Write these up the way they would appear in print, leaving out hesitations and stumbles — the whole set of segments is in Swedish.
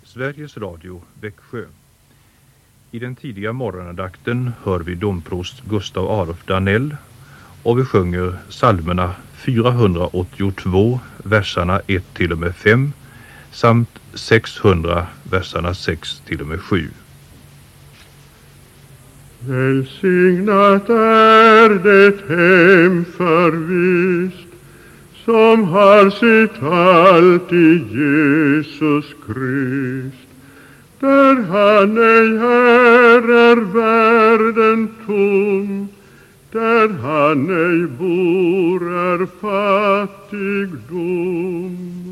Sveriges Radio, Växjö. I den tidiga morgonandakten hör vi domprost Gustav Adolf Danell och vi sjunger psalmerna 482, verserna 1-5 samt 600, verserna 6-7. Välsignat är det hem förvist som har sitt allt i Jesus Krist. Där han ej är världen tom, där han ej bor är fattigdom.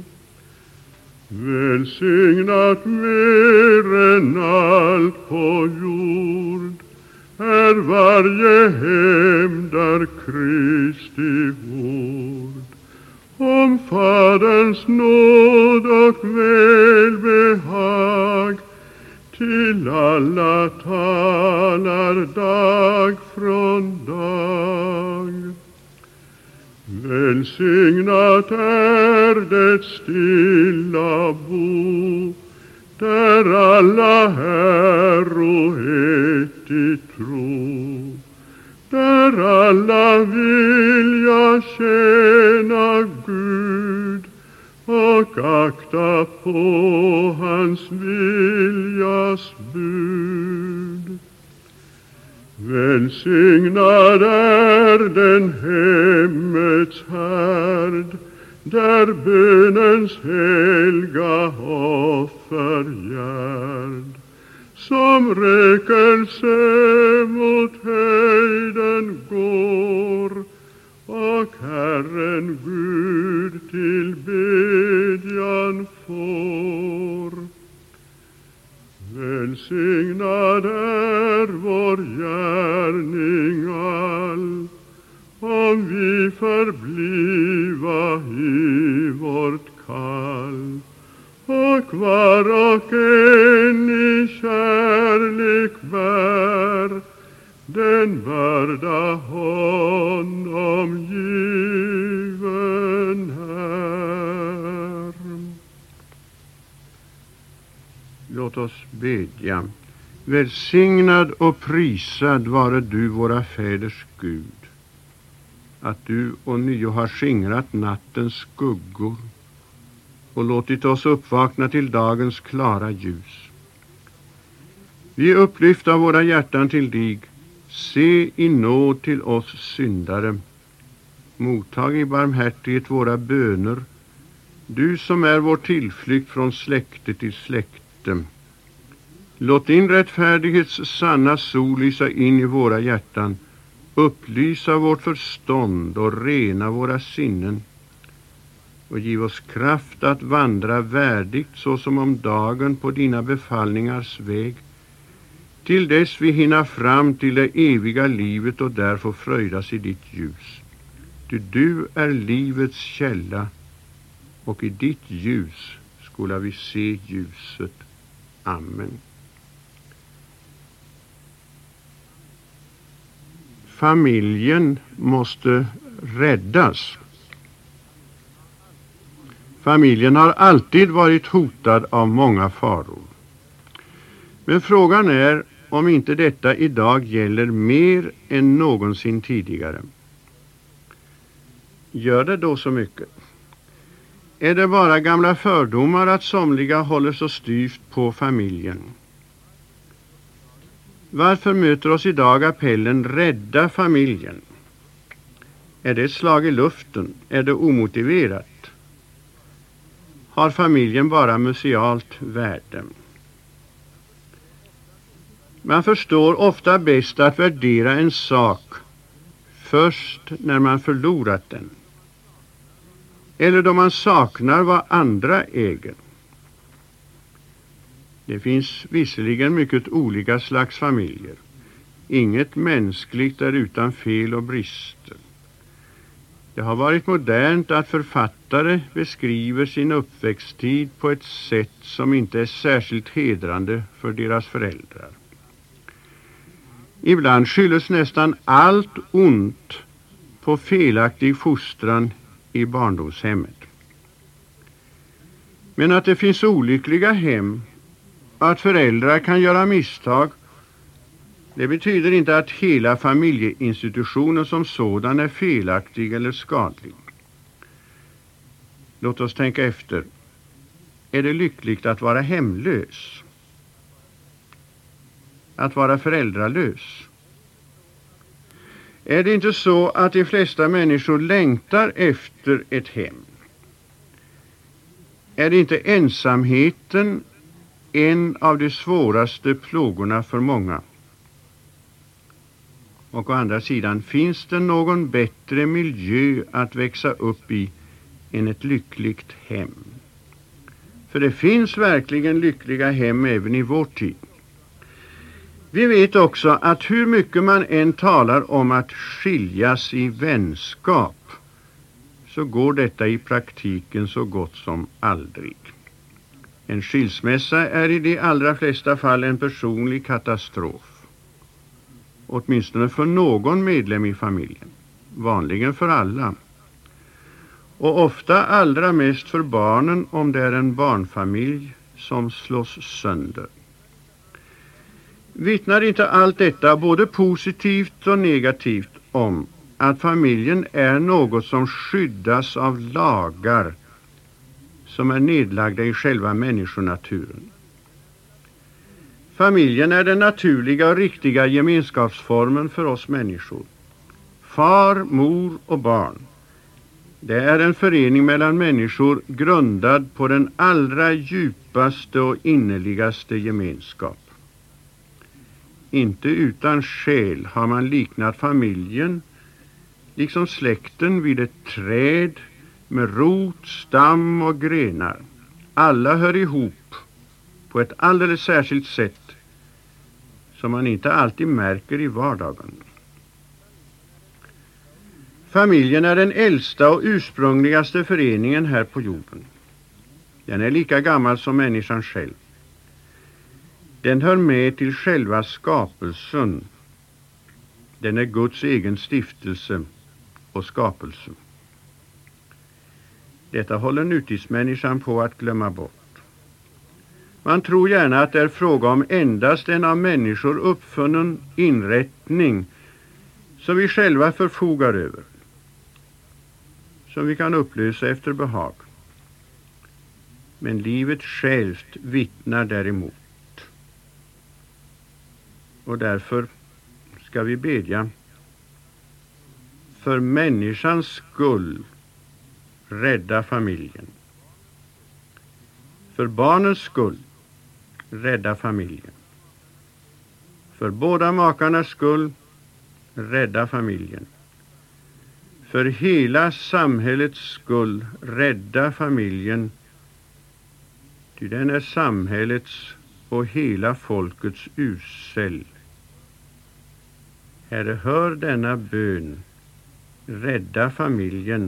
Välsignat mer än allt på jord är varje hem där Kristi vård. Om Faderns nåd och välbehag till alla talar dag från dag. Välsignat är det stilla bo, där alla äro ett i tro, där alla vilja tjäna Gud och akta på hans viljas bud. Välsignad är den hemmets härd, där bönens helga offergärd som rökelse mot höjden går och Herren Gud till bedjan får. Välsignad är vår gärning all, om vi förbliva i vårt kall, och var och en i kärlek bär den värda honom given är. Låt oss bedja. Välsignad och prisad vare du, våra fäders Gud, att du ånyo har skingrat nattens skuggor och låtit oss uppvakna till dagens klara ljus. Vi upplyfta våra hjärtan till dig. Se i nåd till oss syndare. Mottag i barmhärtighet våra böner, du som är vår tillflykt från släkte till släkte. Låt din rättfärdighets sanna sol lysa in i våra hjärtan, upplysa vårt förstånd och rena våra sinnen, och giv oss kraft att vandra värdigt så som om dagen på dina befallningars väg, till dess vi hinner fram till det eviga livet och där får fröjdas i ditt ljus. Du är livets källa, och i ditt ljus skola vi se ljuset. Amen. Familjen måste räddas. Familjen har alltid varit hotad av många faror. Men frågan är om inte detta idag gäller mer än någonsin tidigare. Gör det då så mycket? Är det bara gamla fördomar att somliga håller så styvt på familjen? Varför möter oss idag appellen rädda familjen? Är det ett slag i luften? Är det omotiverat? Har familjen bara musealt värde? Man förstår ofta bäst att värdera en sak först när man förlorat den, eller då man saknar vad andra äger. Det finns visserligen mycket olika slags familjer. Inget mänskligt är utan fel och brister. Det har varit modernt att författare beskriver sin uppväxttid på ett sätt som inte är särskilt hedrande för deras föräldrar. Ibland skylls nästan allt ont på felaktig fostran i barndomshemmet. Men att det finns olyckliga hem Att föräldrar kan göra misstag, det betyder inte att hela familjeinstitutionen som sådan är felaktig eller skadlig. Låt oss tänka efter. Är det lyckligt att vara hemlös? Att vara föräldralös? Är det inte så att de flesta människor längtar efter ett hem? Är det inte ensamheten en av de svåraste plågorna för många? Och å andra sidan, finns det någon bättre miljö att växa upp i än ett lyckligt hem? För det finns verkligen lyckliga hem även i vår tid. Vi vet också att hur mycket man än talar om att skiljas i vänskap, så går detta i praktiken så gott som aldrig. En skilsmässa är i de allra flesta fall en personlig katastrof. Åtminstone för någon medlem i familjen. Vanligen för alla. Och ofta allra mest för barnen om det är en barnfamilj som slås sönder. Vittnar inte allt detta både positivt och negativt om att familjen är något som skyddas av lagar som är nedlagda i själva människonaturen? Familjen är den naturliga och riktiga gemenskapsformen för oss människor. Far, mor och barn. Det är en förening mellan människor grundad på den allra djupaste och innerligaste gemenskap. Inte utan skäl har man liknat familjen, liksom släkten, vid ett träd med rot, stam och grenar. Alla hör ihop på ett alldeles särskilt sätt som man inte alltid märker i vardagen. Familjen är den äldsta och ursprungligaste föreningen här på jorden. Den är lika gammal som människan själv. Den hör med till själva skapelsen. Den är Guds egen stiftelse och skapelse. Detta håller nutidsmänniskan på att glömma bort. Man tror gärna att det är fråga om endast en av människor uppfunnen inrättning som vi själva förfogar över, som vi kan upplösa efter behag. Men livet självt vittnar däremot. Och därför ska vi bedja: för människans skull, rädda familjen. För barnens skull, rädda familjen. För båda makarnas skull, rädda familjen. För hela samhällets skull, rädda familjen. Ty den är samhällets och hela folkets urcell. Herre, hör denna bön. Rädda familjen.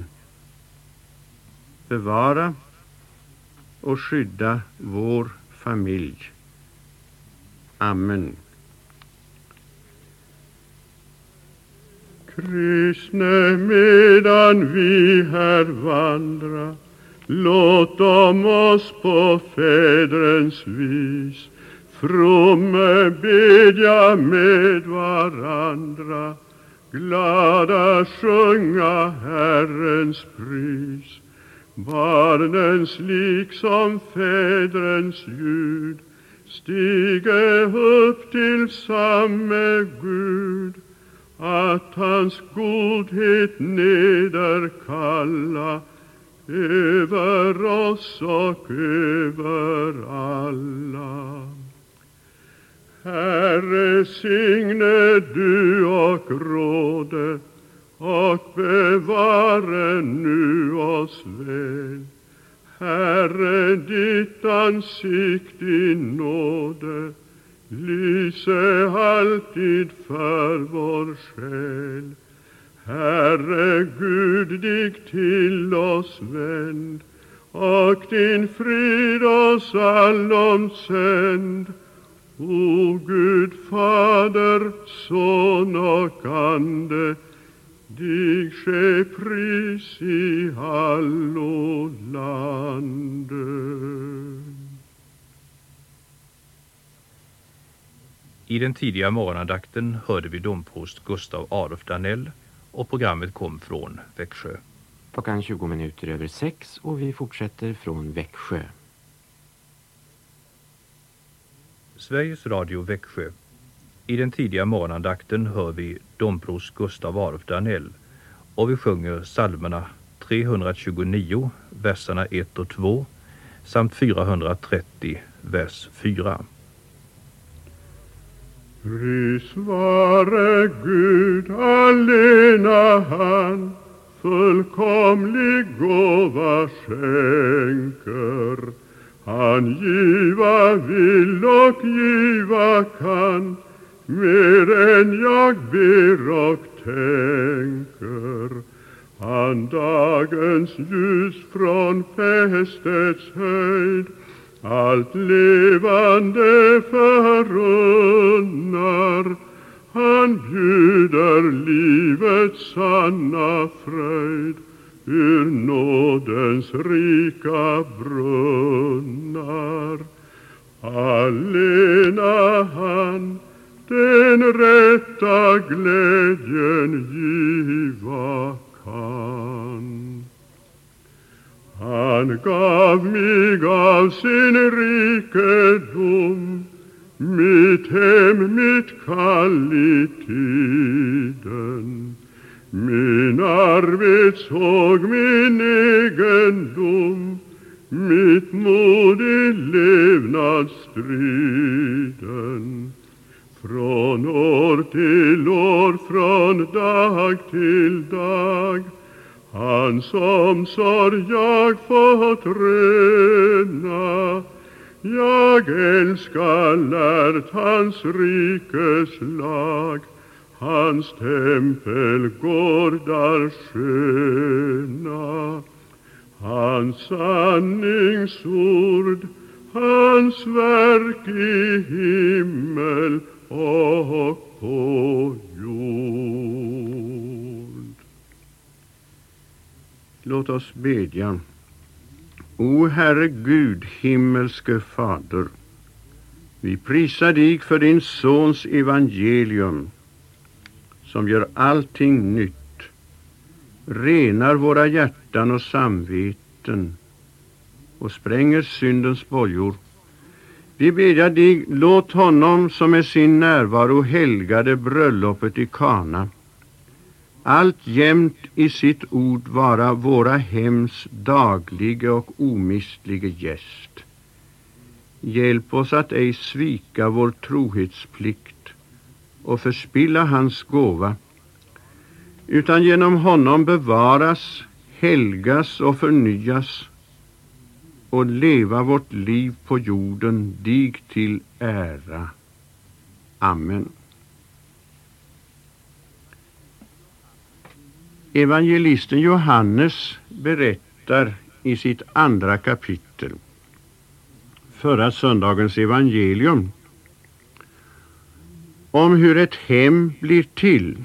Bevara och skydda vår familj. Amen. Kristne, medan vi här vandra, låt om oss på fädrens vis fromme bedja med varandra, glada sjunga Herrens pris. Barnens liksom fädrens ljud stige upp till samme Gud, att hans godhet nederkalla över oss och över alla. Herre, signe du och råde och bevare nu oss väl. Herre, ditt ansikt i nåde lyse alltid för vår själ. Herre Gud, dig till oss vänd och din frid oss allom sänd. O Gud, Fader, Son och Ande, dig ske pris i allo lande. I den tidiga morgonandakten hörde vi domprost Gustav Adolf Danell och programmet kom från Växjö. 6:20 och vi fortsätter från Växjö. Sveriges Radio Växjö. I den tidiga morgonandakten hör vi domprost Gustav Adolf Danell och vi sjunger psalmerna 329, verserna 1 och 2 samt 430, vers 4. Pris vare Gud allena han, fullkomlig gåva skänker. Han giva vill och giva kan, mer än jag ber och tänker. Han dagens ljus från fästets höjd, allt levande förunnar. Han bjuder livets sanna fröjd ur nådens rika brunnar. Allena han den rätta glädjen giva kan. Han gav mig av sin rikedom, mitt hem, mitt kall i tiden. Min arbetshåg, min egendom, mitt mod i levnadsstriden. Från år till år, från dag till dag, hans omsorg jag fått röna. Jag älskar lärt hans rikes lag, hans tempelgårdar sköna. Hans sanningsord, hans verk i himmel och på jord. Låt oss bedja. O Herre Gud, himmelske Fader, vi prisar dig för din Sons evangelium, som gör allting nytt, renar våra hjärtan och samveten och spränger syndens bojor. Vi bedjar dig, låt honom som med sin närvaro helgade bröllopet i Kana, allt jämt i sitt ord vara våra hems daglige och omistlige gäst. Hjälp oss att ej svika vår trohetsplikt och förspilla hans gåva, utan genom honom bevaras, helgas och förnyas och leva vårt liv på jorden dig till ära. Amen. Evangelisten Johannes berättar i sitt 2 kapitel, förra söndagens evangelium, om hur ett hem blir till.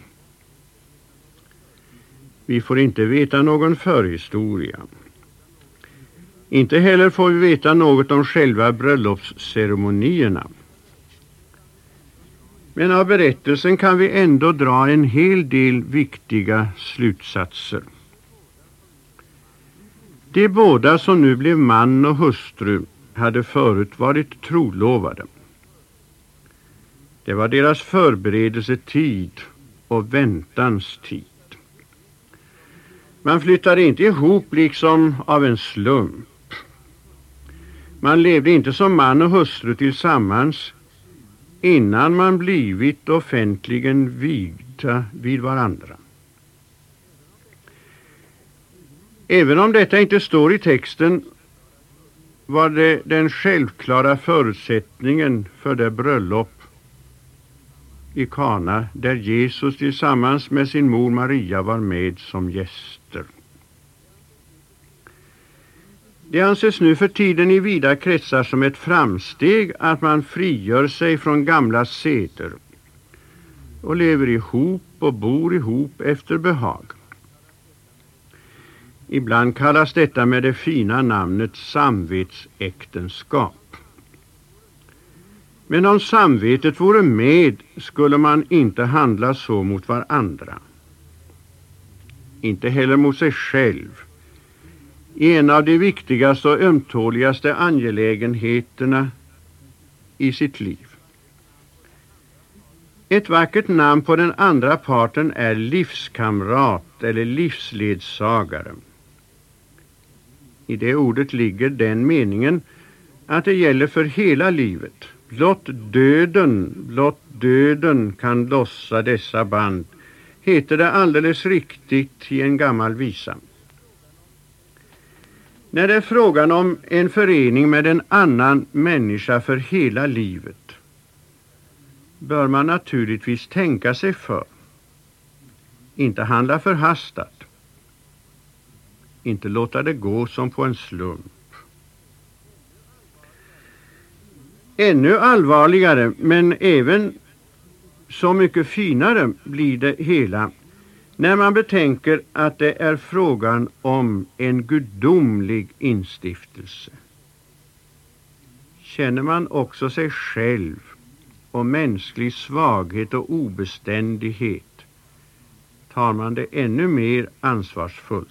Vi får inte veta någon förhistoria. Inte heller får vi veta något om själva bröllopsceremonierna. Men av berättelsen kan vi ändå dra en hel del viktiga slutsatser. De båda som nu blev man och hustru hade förut varit trolovade. Det var deras förberedelsetid och väntans tid. Man flyttade inte ihop liksom av en slump. Man levde inte som man och hustru tillsammans innan man blivit offentligen vigda vid varandra. Även om detta inte står i texten, var det den självklara förutsättningen för det bröllop i Kana där Jesus tillsammans med sin mor Maria var med som gäster. Det anses nu för tiden i vida kretsar som ett framsteg att man frigör sig från gamla seder och lever ihop och bor ihop efter behag. Ibland kallas detta med det fina namnet samvetsäktenskap. Men om samvetet vore med skulle man inte handla så mot varandra. Inte heller mot sig själv. I en av de viktigaste och ömtåligaste angelägenheterna i sitt liv. Ett vackert namn på den andra parten är livskamrat eller livsledsagare. I det ordet ligger den meningen att det gäller för hela livet. Blott döden kan lossa dessa band, heter det alldeles riktigt i en gammal visa. När det är frågan om en förening med en annan människa för hela livet bör man naturligtvis tänka sig för. Inte handla förhastat. Inte låta det gå som på en slump. Ännu allvarligare, men även så mycket finare blir det hela när man betänker att det är frågan om en gudomlig instiftelse. Känner man också sig själv och mänsklig svaghet och obeständighet tar man det ännu mer ansvarsfullt.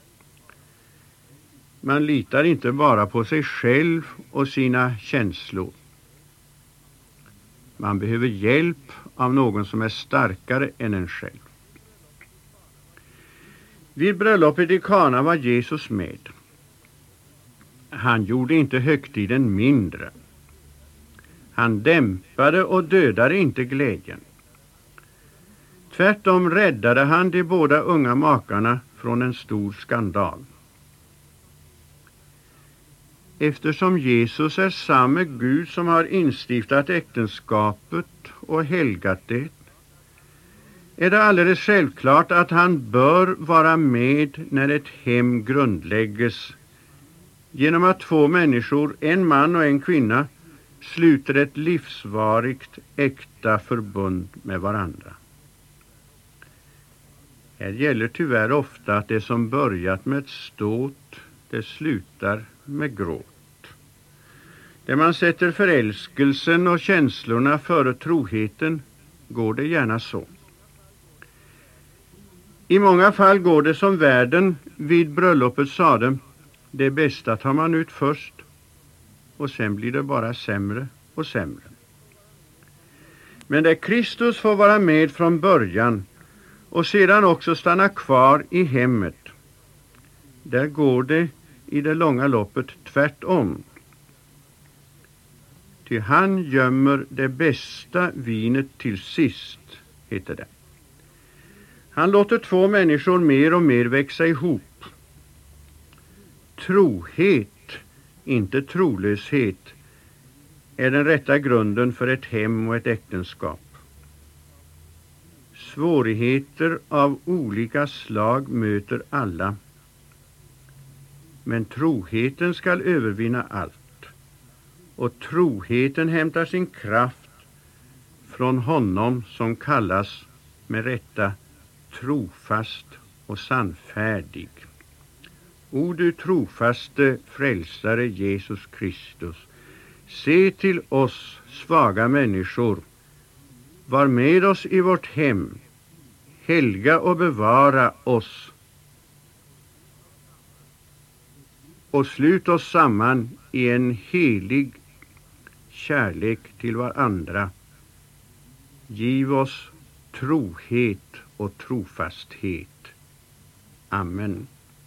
Man litar inte bara på sig själv och sina känslor. Man behöver hjälp av någon som är starkare än en själv. Vid bröllopet i Kana var Jesus med. Han gjorde inte högtiden mindre. Han dämpade och dödade inte glädjen. Tvärtom räddade han de båda unga makarna från en stor skandal. Eftersom Jesus är samme Gud som har instiftat äktenskapet och helgat det, är det alldeles självklart att han bör vara med när ett hem grundlägges genom att två människor, en man och en kvinna, sluter ett livsvarigt äkta förbund med varandra. Här gäller tyvärr ofta att det som börjat med ett ståt, det slutar med gråt. Där man sätter förälskelsen och känslorna före troheten går det gärna så. I många fall går det som värden vid bröllopet sade, det bästa tar man ut först och sen blir det bara sämre och sämre. Men där Kristus får vara med från början och sedan också stanna kvar i hemmet, där går det i det långa loppet tvärtom. Ty han gömmer det bästa vinet till sist, heter det. Han låter två människor mer och mer växa ihop. Trohet, inte trolöshet, är den rätta grunden för ett hem och ett äktenskap. Svårigheter av olika slag möter alla. Men troheten skall övervinna allt. Och troheten hämtar sin kraft från honom som kallas med rätta trofast och sannfärdig. O du trofaste frälsare Jesus Kristus, se till oss svaga människor, var med oss i vårt hem, helga och bevara oss och slut oss samman i en helig kärlek till varandra. Giv oss trohet och trofasthet. Amen.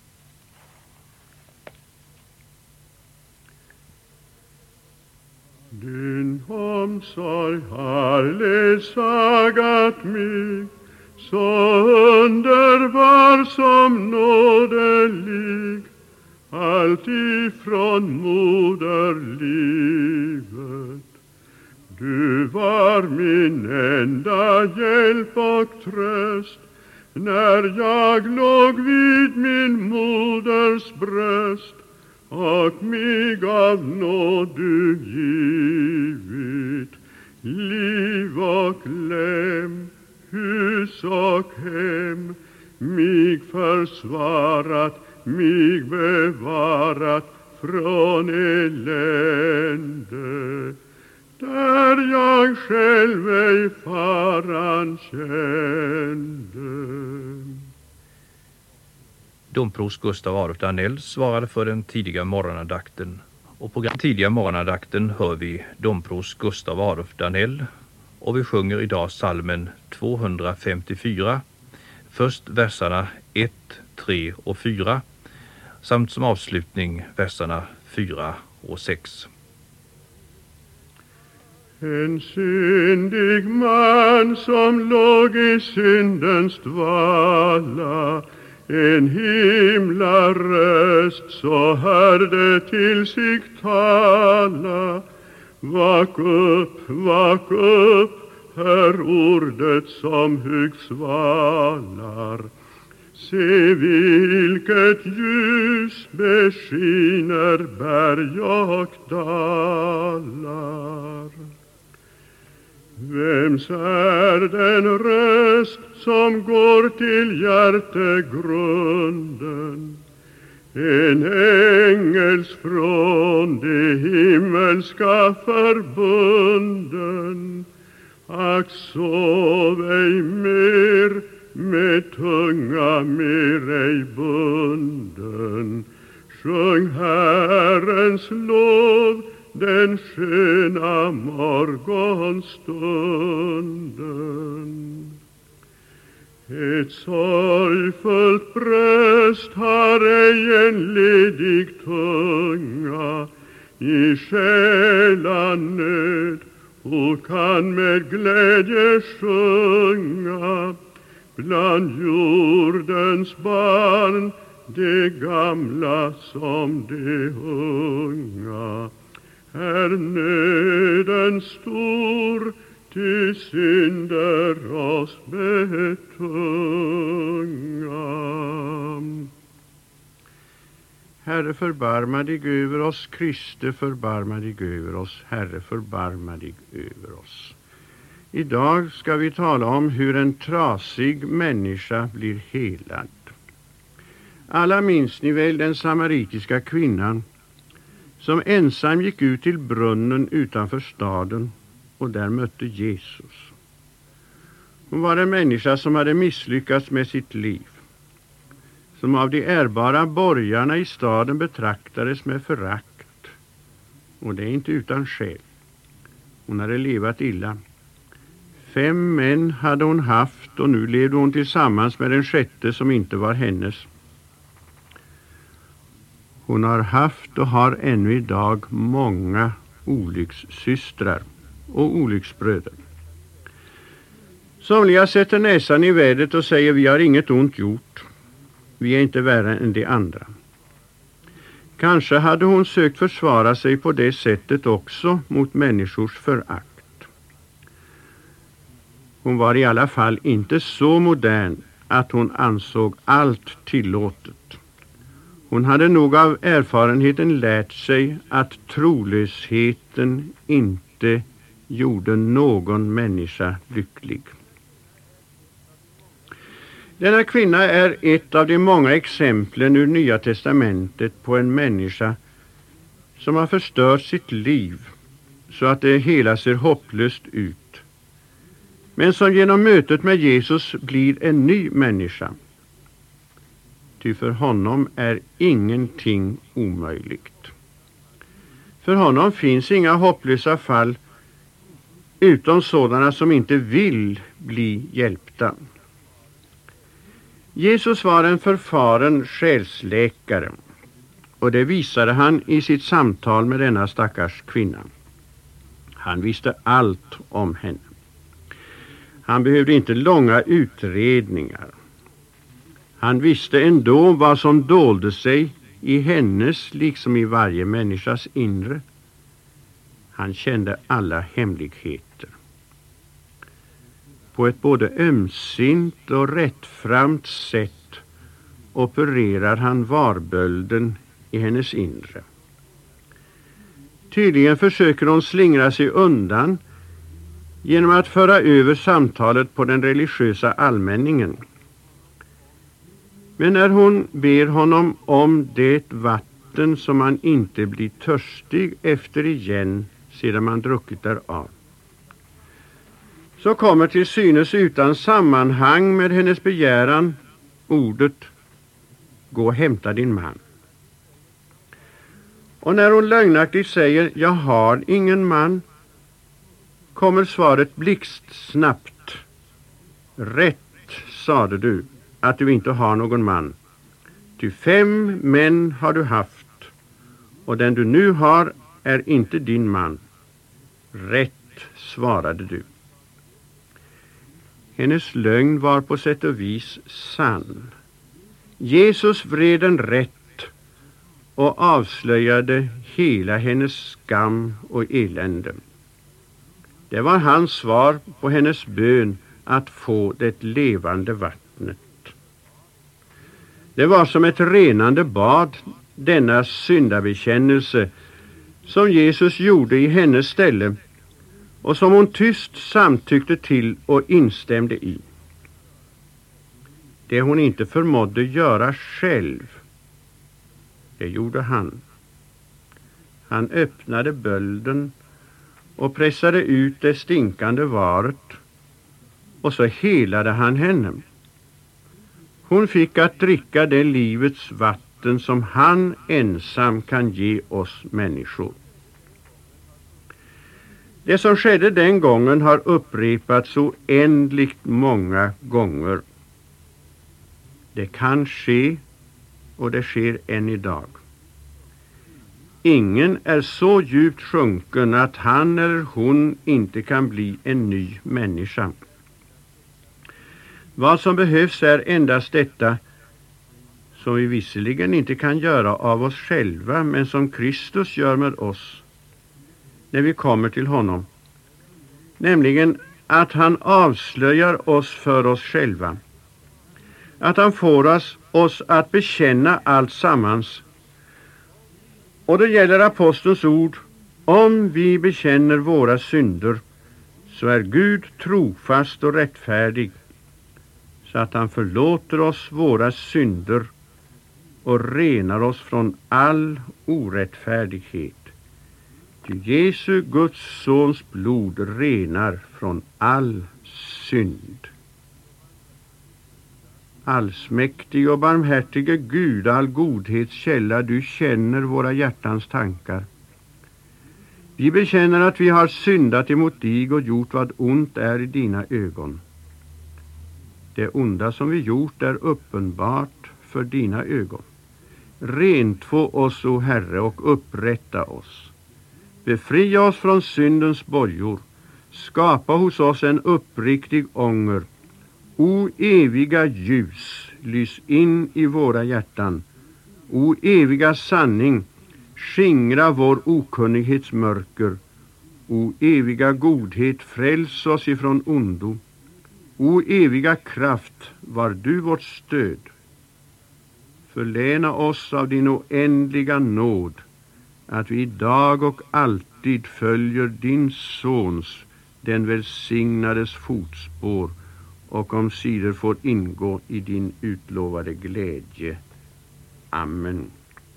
Din omsorg har ledsagat mig, så underbar som nådelig, allt ifrån moderlivet. Du var min enda hjälp och tröst, när jag låg vid min moders bröst, och mig av nåd du givit. Liv och lem, hus och hem, mig försvarat, mig bevarat från elände. där jag själv ej faran kände. Domprost Gustav Adolf Danell svarade för den tidiga morgonandakten, och på den tidiga morgonandakten hör vi domprost Gustav Adolf Danell, och vi sjunger idag psalmen 254, först verserna 1, 3 och 4 samt som avslutning verserna 4 och 6. En syndig man som låg i syndens dvala, en himla röst så hörde till sig tala. Vak upp, hör ordet som högt svalar. Se vilket ljus beskiner berg och dalar. Vems är den röst som går till hjärtegrunden? En ängels från de himmelska förbunden. Ack, sov ej mer, med tunga mer ej bunden. Sjung Herrens lov den sköna morgonstunden. Ett sorgfullt bröst har ej en ledig tunga. I själanöd och kan med glädje sjunga. Bland jordens barn, de gamla som de unga, är nöden stor, ty synder oss betunga. Herre, förbarma dig över oss. Kriste, förbarma dig över oss. Herre, förbarma dig över oss. Idag ska vi tala om hur en trasig människa blir helad. Alla minns ni väl den samaritiska kvinnan som ensam gick ut till brunnen utanför staden och där mötte Jesus. Hon var en människa som hade misslyckats med sitt liv, som av de ärbara borgarna i staden betraktades med förakt. Och det är inte utan skäl. Hon hade levat illa. 5 män hade hon haft och nu levde hon tillsammans med den 6:e som inte var hennes. Hon har haft och har ännu idag många olyckssystrar och olycksbröder. Somliga sätter näsan i vädret och säger: vi har inget ont gjort. Vi är inte värre än de andra. Kanske hade hon sökt försvara sig på det sättet också mot människors förakt. Hon var i alla fall inte så modern att hon ansåg allt tillåtet. Hon hade nog av erfarenheten lärt sig att trolösheten inte gjorde någon människa lycklig. Denna kvinna är ett av de många exemplen ur Nya testamentet på en människa som har förstört sitt liv så att det hela ser hopplöst ut, men som genom mötet med Jesus blir en ny människa. Ty för honom är ingenting omöjligt. För honom finns inga hopplösa fall utom sådana som inte vill bli hjälpta. Jesus var en förfaren själsläkare, och det visade han i sitt samtal med denna stackars kvinna. Han visste allt om henne. Han behövde inte långa utredningar. Han visste ändå vad som dolde sig i hennes liksom i varje människas inre. Han kände alla hemligheter. På ett både ömsint och rättframt sätt opererar han varbölden i hennes inre. Tydligen försöker hon slingra sig undan genom att föra över samtalet på den religiösa allmänningen. Men när hon ber honom om det vatten som han inte blir törstig efter igen, sedan man druckit därav. Så kommer till synes utan sammanhang med hennes begäran ordet: gå och hämta din man. Och när hon lögnaktigt säger: jag har ingen man, kommer svaret blixtsnabbt: rätt sade du att du inte har någon man, ty 5 män har du haft, och den du nu har är inte din man. Rätt svarade du. Hennes lögn var på sätt och vis sann. Jesus vred den rätt och avslöjade hela hennes skam och elände. Det var hans svar på hennes bön att få det levande vattnet. Det var som ett renande bad, denna syndabekännelse som Jesus gjorde i hennes ställe och som hon tyst samtyckte till och instämde i. Det hon inte förmådde göra själv, det gjorde han. Han öppnade bölden och pressade ut det stinkande varet, och så helade han henne. Hon fick att dricka det livets vatten som han ensam kan ge oss människor. Det som skedde den gången har upprepats oändligt många gånger. Det kan ske, och det sker än idag. Ingen är så djupt sjunken att han eller hon inte kan bli en ny människa. Vad som behövs är endast detta, som vi visserligen inte kan göra av oss själva, men som Kristus gör med oss när vi kommer till honom. Nämligen att han avslöjar oss för oss själva. Att han får oss att bekänna allt sammans. Och det gäller apostelns ord: om vi bekänner våra synder, så är Gud trofast och rättfärdig, så att han förlåter oss våra synder och renar oss från all orättfärdighet. Ty Jesu, Guds sons blod, renar från all synd. Allsmäktig och barmhärtige Gud, all godhets källa, du känner våra hjärtans tankar. Vi bekänner att vi har syndat emot dig och gjort vad ont är i dina ögon. Det onda som vi gjort är uppenbart för dina ögon. Rentvå oss, o Herre, och upprätta oss. Befria oss från syndens bojor. Skapa hos oss en uppriktig ånger. O eviga ljus, lys in i våra hjärtan. O eviga sanning, skingra vår okunnighets mörker. O eviga godhet, fräls oss ifrån ondo. O eviga kraft, var du vårt stöd. Förläna oss av din oändliga nåd, att vi idag och alltid följer din sons, den välsignades fotspår, och omsider får ingå i din utlovade glädje. Amen.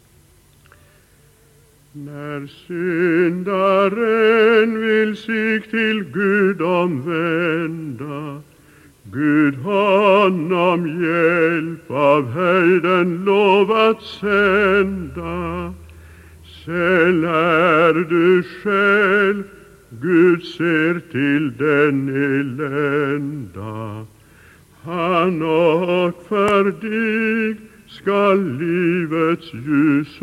När syndaren vill sig till Gud omvända, Gud honom hjälp av höjden lov att sända. Säll är du själv, Gud ser till den elända. Han och för dig skall livets ljus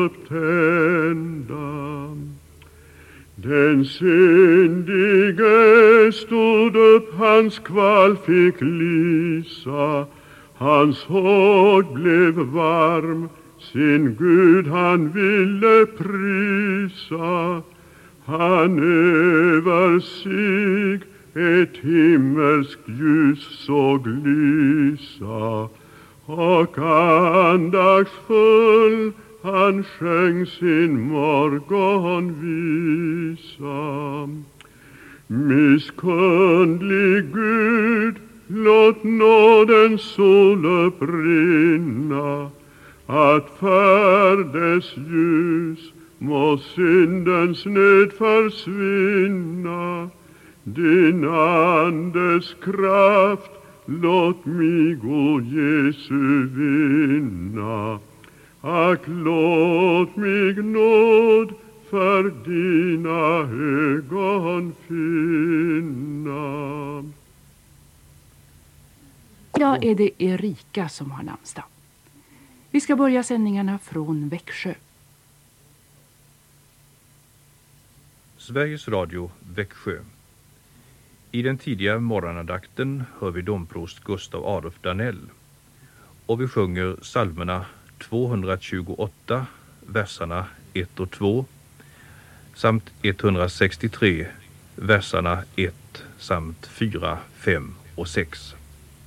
upptända. Den syndige stod upp, hans kval fick lysa, hans håg blev varm, sin Gud han ville prisa. Han över sig ett himmelskt ljus såg lysa, och andaktsfull han sjöng sin morgonvisa. Misskundlig Gud, låt nådens sol upprinna, att för dess ljus må syndens nöd försvinna. Din andes kraft låt mig gå Jesu vinna. Ack, låt mig nåd för dina ögon finna. Idag är det Erika som har namnsdag. Vi ska börja sändningarna från Växjö. Sveriges Radio, Växjö. I den tidiga morgonandakten hör vi domprost Gustav Adolf Danell och vi sjunger psalmerna 228, verserna 1 och 2 samt 163, verserna 1 samt 4, 5 och 6.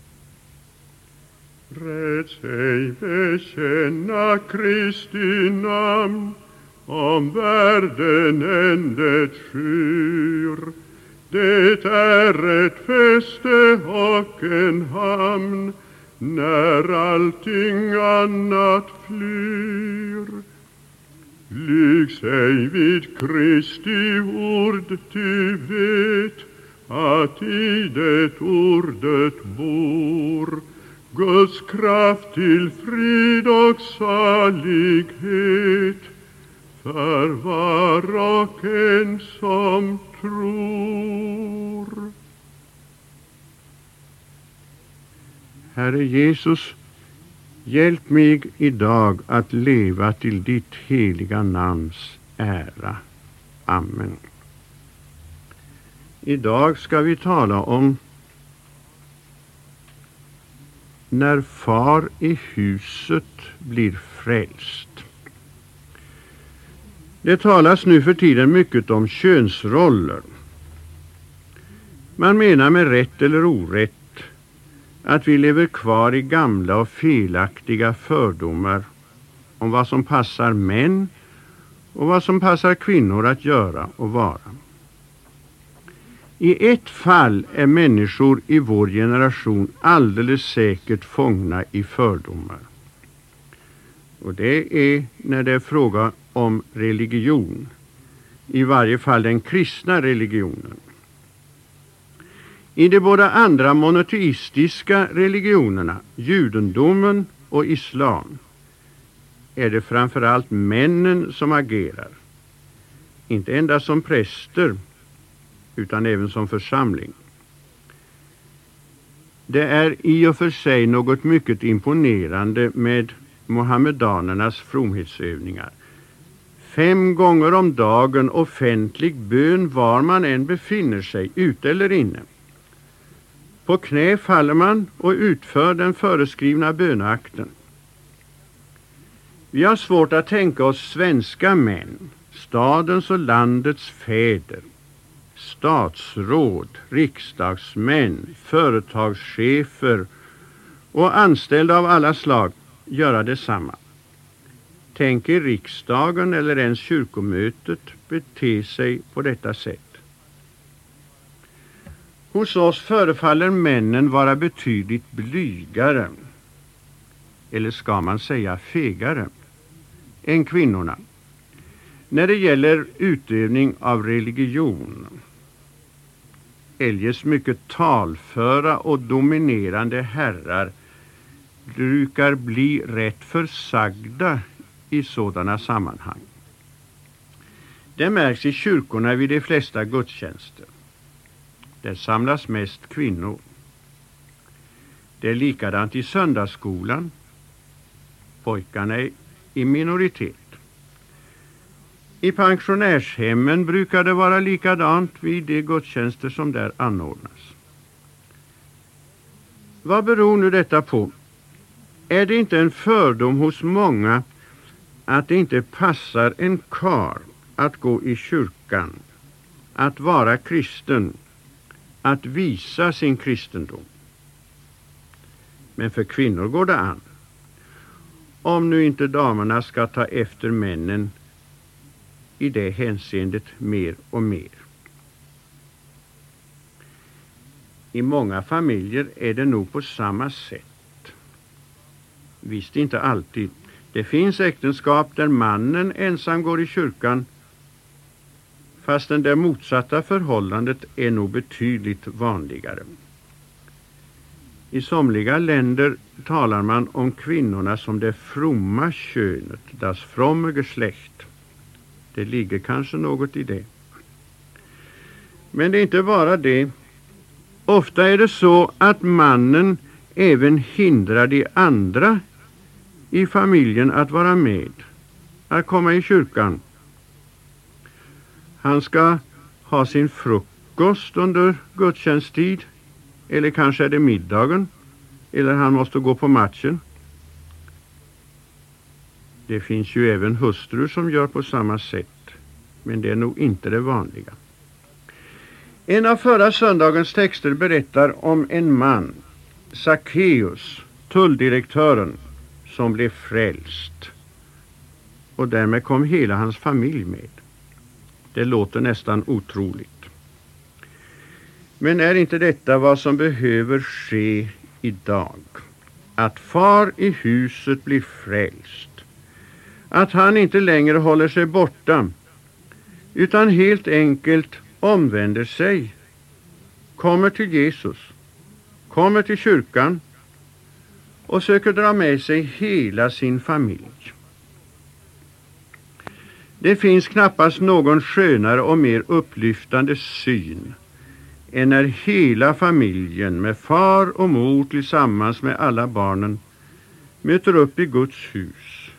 Rätt sig bekänna Kristi namn, om världen ändet skyr. Det är ett fäste och en hamn, när allting annat flyr. Blyg sig vid Kristi ord, ty vet att i det ordet bor Guds kraft till frid och salighet för var och en som tror. Herre Jesus, hjälp mig idag att leva till ditt heliga namns ära. Amen. Idag ska vi tala om när far i huset blir frälst. Det talas nu för tiden mycket om könsroller. Man menar med rätt eller orätt att vi lever kvar i gamla och felaktiga fördomar om vad som passar män och vad som passar kvinnor att göra och vara. I ett fall är människor i vår generation alldeles säkert fångna i fördomar. Och det är när det är fråga om religion, i varje fall den kristna religionen. I de båda andra monoteistiska religionerna, judendomen och islam, är det framförallt männen som agerar. Inte endast som präster, utan även som församling. Det är i och för sig något mycket imponerande med mohammedanernas fromhetsövningar. 5 gånger om dagen offentlig bön var man än befinner sig, ute eller inne. På knä faller man och utför den föreskrivna böneakten. Vi har svårt att tänka oss svenska män, stadens och landets fäder, statsråd, riksdagsmän, företagschefer och anställda av alla slag göra detsamma. Tänk er riksdagen eller ens kyrkomötet bete sig på detta sätt. Hos oss förefaller männen vara betydligt blygare, eller ska man säga fegare, än kvinnorna när det gäller utövning av religion. Eljest mycket talföra och dominerande herrar brukar bli rätt försagda i sådana sammanhang. Det märks i kyrkorna vid de flesta gudstjänster. Där samlas mest kvinnor. Det är likadant i söndagsskolan. Pojkarna är i minoritet. I pensionärshemmen brukar det vara likadant vid de gudstjänster som där anordnas. Vad beror nu detta på? Är det inte en fördom hos många att det inte passar en karl att gå i kyrkan, att vara kristen, att visa sin kristendom? Men för kvinnor går det an. Om nu inte damerna ska ta efter männen i det hänseendet mer och mer. I många familjer är det nog på samma sätt. Visst inte alltid. Det finns äktenskap där mannen ensam går i kyrkan, fastän det motsatta förhållandet är nog betydligt vanligare. I somliga länder talar man om kvinnorna som det fromma könet, das fromme Geschlecht. Det ligger kanske något i det. Men det är inte bara det. Ofta är det så att mannen även hindrar de andra i familjen att vara med, att komma i kyrkan. Han ska ha sin frukost under gudstjänsttid, eller kanske är det middagen, eller han måste gå på matchen. Det finns ju även hustrur som gör på samma sätt, men det är nog inte det vanliga. En av förra söndagens texter berättar om en man, Zacchaeus, tulldirektören, som blev frälst. Och därmed kom hela hans familj med. Det låter nästan otroligt. Men är inte detta vad som behöver ske idag? Att far i huset blir frälst. Att han inte längre håller sig borta, utan helt enkelt omvänder sig, kommer till Jesus, kommer till kyrkan och söker dra med sig hela sin familj. Det finns knappast någon skönare och mer upplyftande syn än när hela familjen med far och mor tillsammans med alla barnen möter upp i Guds hus,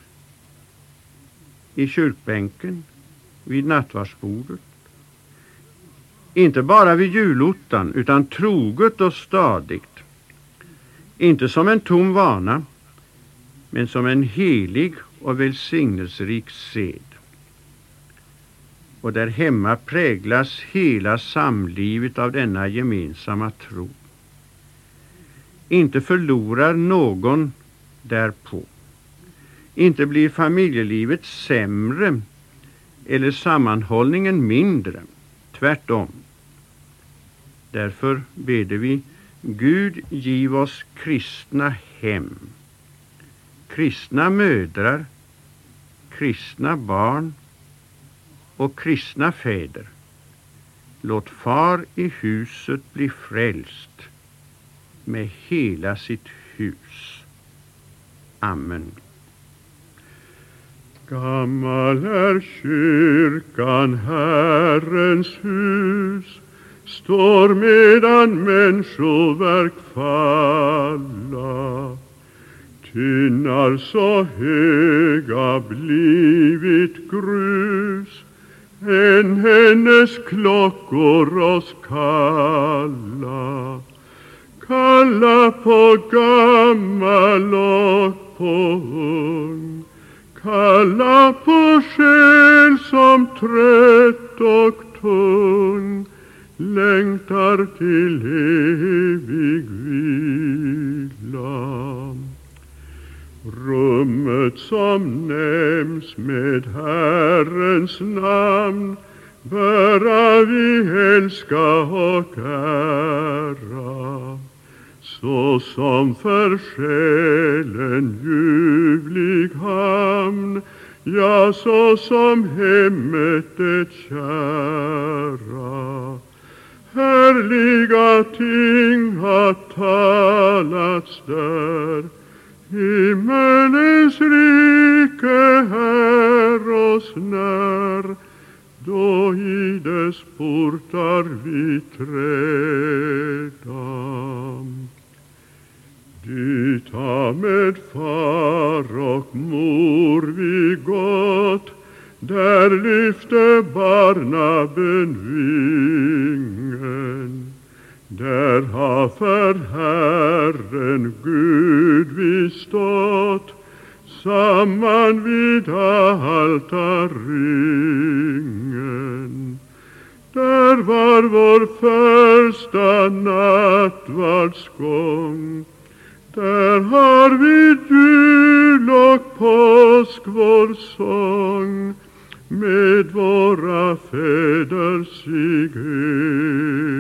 i kyrkbänken, vid nattvardsbordet. Inte bara vid julottan, utan troget och stadigt. Inte som en tom vana, men som en helig och välsignelserik sed. Och där hemma präglas hela samlivet av denna gemensamma tro. Inte förlorar någon därpå. Inte blir familjelivet sämre eller sammanhållningen mindre. Tvärtom. Därför beder vi: Gud, giv oss kristna hem, kristna mödrar, kristna barn och kristna fäder. Låt far i huset bli frälst med hela sitt hus. Amen. Gammal är kyrkan, Herrens hus, står medan människoverk falla. Tinnar så höga blivit grus, än hennes klockor oss kalla. Kalla på gammal och på ung, kalla på själ som trött och tung, längtar till evig vila. Rummet som nämns med Herrens namn böra vi älska och ära, så som för själen ljuvlig hamn, ja, så som hemmet det kära. Härliga ting har talats där, himmelens rike här oss när, då i dess portar vi träda. Dit har med far och mor vi gått, där lyfte barnaben vingen. Där har för Herren Gud vi stått, samman vid altarringen. Där var vår första nattvardsgång, där har vi jul och påsk vår sång, med våra fäders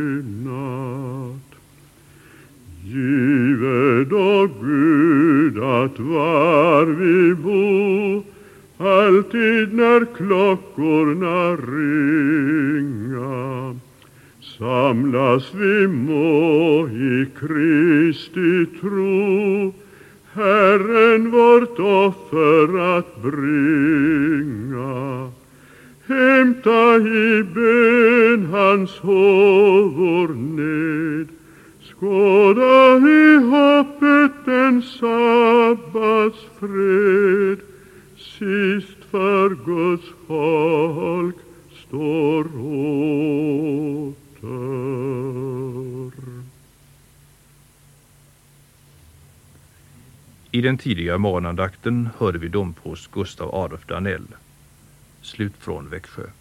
sigynat. Give då Gud att var vi bo, alltid när klockorna ringa, samlas vi må i Kristi tro, Herren vårt offer att bringa. Hämta i bön hans håvor ned, skåda i hoppet en sabbats fred, sist för Guds folk står åter. I den tidiga morgonandakten hörde vi domprost Gustav Adolf Danell. Slut från Växjö.